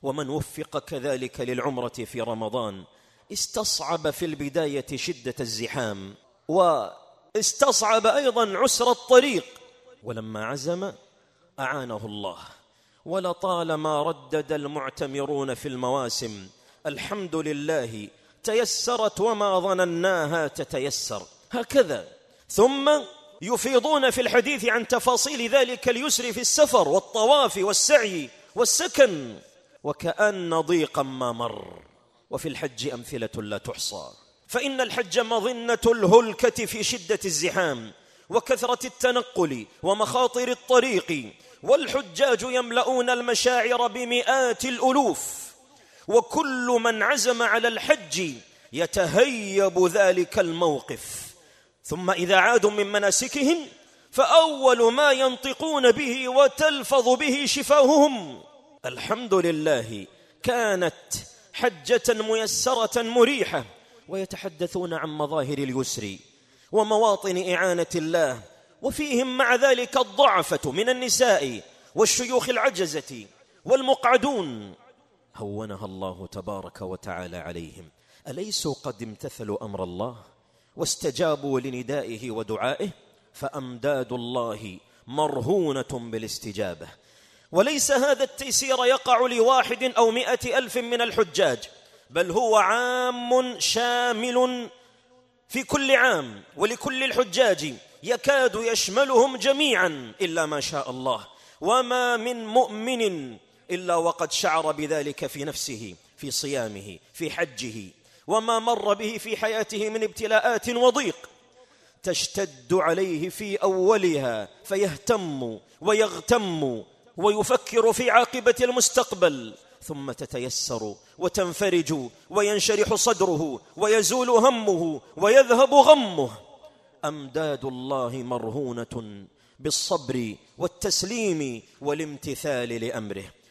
ومن وفق كذلك للعمرة في رمضان استصعب في البداية شدة الزحام، واستصعب أيضا عسر الطريق، ولما عزم أعانه الله. ولطالما ردد المعتمرون في المواسم: الحمد لله تيسرت وما ظنناها تتيسر، هكذا. ثم يفيضون في الحديث عن تفاصيل ذلك اليسر في السفر والطواف والسعي والسكن، وكأن ضيقا ما مر. وفي الحج أمثلة لا تحصى، فإن الحج مظنة الهلكة في شدة الزحام وكثرة التنقل ومخاطر الطريق، والحجاج يملؤون المشاعر بمئات الألوف، وكل من عزم على الحج يتهيب ذلك الموقف. ثم إذا عادوا من مناسكهم فأول ما ينطقون به وتلفظ به شفاههم: الحمد لله كانت حجة ميسرة مريحة. ويتحدثون عن مظاهر اليسر ومواطن إعانة الله، وفيهم مع ذلك الضعفة من النساء والشيوخ العجزة والمقعدون، هونها الله تبارك وتعالى عليهم. أليسوا قد امتثلوا أمر الله واستجابوا لندائه ودعائه؟ فأمداد الله مرهونة بالاستجابة. وليس هذا التيسير يقع لواحد أو 100,000 من الحجاج، بل هو عام شامل في كل عام، ولكل الحجاج يكاد يشملهم جميعا إلا ما شاء الله. وما من مؤمن إلا وقد شعر بذلك في نفسه، في صيامه، في حجه، وما مر به في حياته من ابتلاءات وضيق تشتد عليه في أولها فيهتم ويغتم ويفكر في عاقبة المستقبل، ثم تتيسر وتنفرج وينشرح صدره ويزول همه ويذهب غمه. أمداد الله مرهونة بالصبر والتسليم والامتثال لأمره.